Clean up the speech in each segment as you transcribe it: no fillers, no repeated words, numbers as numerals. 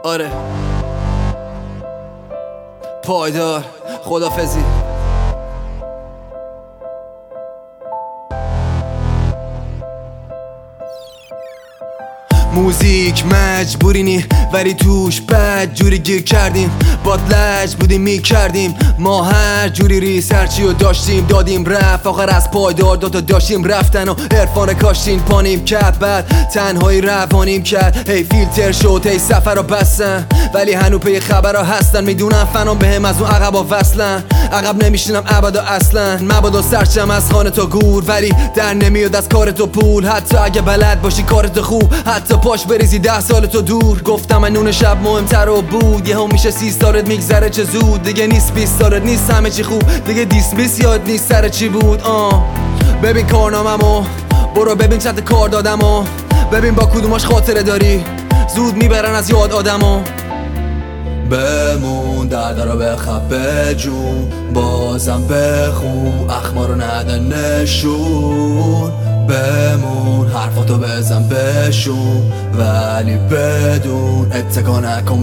آره پایدار خدافظی. موزیک مجبوری نی ولی توش بد جوری گیر کردیم، باد لج بودیم میکردیم ما هر جوری ریسرچی و داشتیم دادیم رفت آخر از پایدار دوتا داشتیم رفتن و عرفان کاشتین پانیم کرد بعد تنهایی روانیم کرد. هی فیلتر شد هی سفر رو بستن ولی هنو پی خبر ها هستن، میدونم فنام بهم از اون عقبا وصلن، عقب نمیشینم ابدا اصلا، مبادا سرچم از خانه تا گور ولی در نمیاد از کار تو پول، حتی اگه بلد باشی کارت خوب، حتی پاش بریزی 10 سال تو دور. گفتم من نون شب مهمتر و بود یهو میشه 30 سالت میگذره چه زود، دیگه نیست 20 سالت نیست همه چی خوب، دیگه دیسمیس یاد نیست سر چی بود. ببین کارناممو برو ببین چند کار دادمو، ببین با کدوماش خاطره داری زود میبرن از یاد آدمو. بمون درد رو بخواب بجون بازم بخون اخمارو نده نشون، بمون حرفاتو بزن بشون ولی بدون اتکا نکن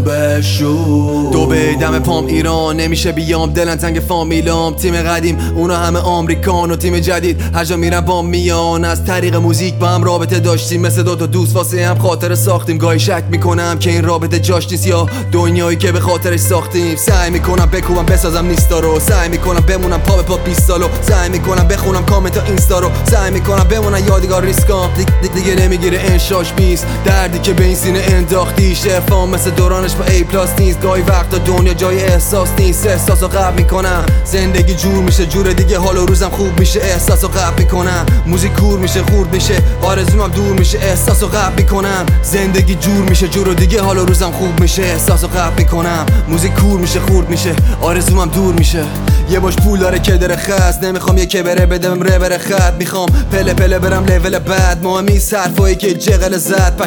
بشون. دو بیدم پام ایران نمیشه بیام دلن تنگ فامیلام، تیم قدیم اونا همه آمریکان و تیم جدید هر جا میرن با میان، از طریق موزیک با هم رابطه داشتیم مثل دوتا دوست واسه هم خاطره ساختیم، گاهی شک میکنم که این رابطه جاش نیست یا دنیایی که به خاطرش ساختیم. سعی میکنم بکوبم بسازم نیستا رو، سعی میکنم بمونم پا به پا 20 سالو، سعی میکنم بخونم کامنت اینستا رو، سعی میکنم بمونم یادگار ریسکام دیگه نمیگیره انشاش بیست دردی که به این سینه انداختیش، عرفان مثل دورانش با A پلاس نیست، گاهی وقتا دنیا جای احساس نیست، احساسو قبل میکنم زندگی جور میشه جور دیگه، حال و روزم خوب میشه احساسو قبل میکنم، موزیک کور میشه خورد میشه آرزومم دور میشه احساسو قبل میکنم، زندگی جور میشه جور دیگه حال و روزم خوب میشه احساسو قبل میکنم، موزیک کور میشه خورد میشه آرزومم دور میشه. یه باش پول داره که داره خست، نمیخوام یکی بره بدم ره بره خط، میخوام پله پله برم لول بعد، مهمی حرفایی که جغل زد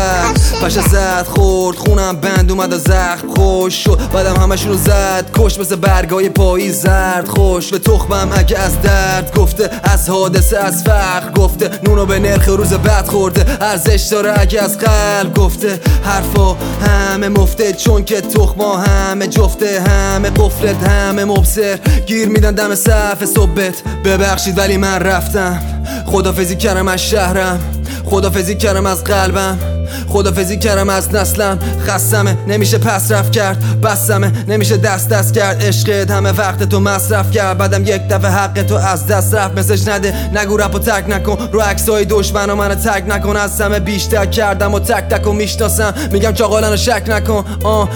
پشه زد خورد خونم بند اومد و زخم خوش شد بعدم همشونو زد کش مثل برگای پاییز زرد خوش به تخمم اگه از درد گفته، از حادثه از فقر گفته، نونو به نرخ روز بعد خورده، ارزش داره اگه از قلب گفته، حرفا همه مفته چون که تخما همه جفته، همه قفلت همه مبصر گیر میدن دم صف صبحت. ببخشید ولی من رفتم، خدافظی کردم از شهرم، خدافظی کردم از قلبم، خدافظی کردم از نسلم، خستمه نمیشه پس رفت کرد، بسمه نمیشه دست کرد، عشقت همه وقت تو مصرف کرد، بعدم یک دفعه حق تو از دست رفت، مسج نده نگو رپو تک نکن، رو عکسای دشمنا منو تگ نکن، از همه بیشتر کردم و تک و میشناسم، میگم چاقالنو شک نکن.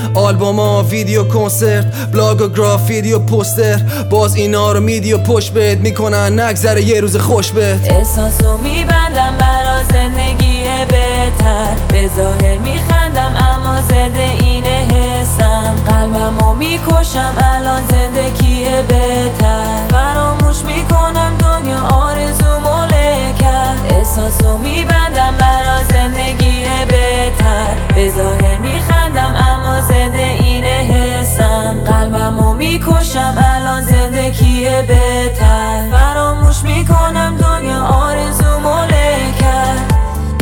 آلبوما ویدیو کنسرت بلاگ و گرافیتی و پوستر، باز اینا رو میدی و پشت بهت میکنن نگذره یه روز خوش بهت. احساسو میبندم برا زندگی بهتر، به ظاهر میخندم اما زده اینه حسم، قلبمو میکشم الان زندگی بهتر، فراموش میکنم دنیا آرزومو له کرد. احساسو میبندم برا زندگی بهتر، به ظاهر میخندم اما زده اینه حسم، قلبمو میکشم الان زندگی بهتر، فراموش میکنم دنیا آرزومو له کرد.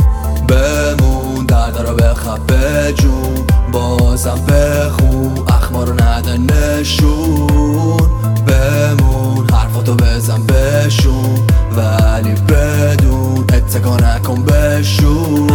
بمون درد رو بخواب بجون بازم بخون اخمارو نده نشون، بمون حرفاتو بزن بشون ولی بدون اتکا نکن بشون.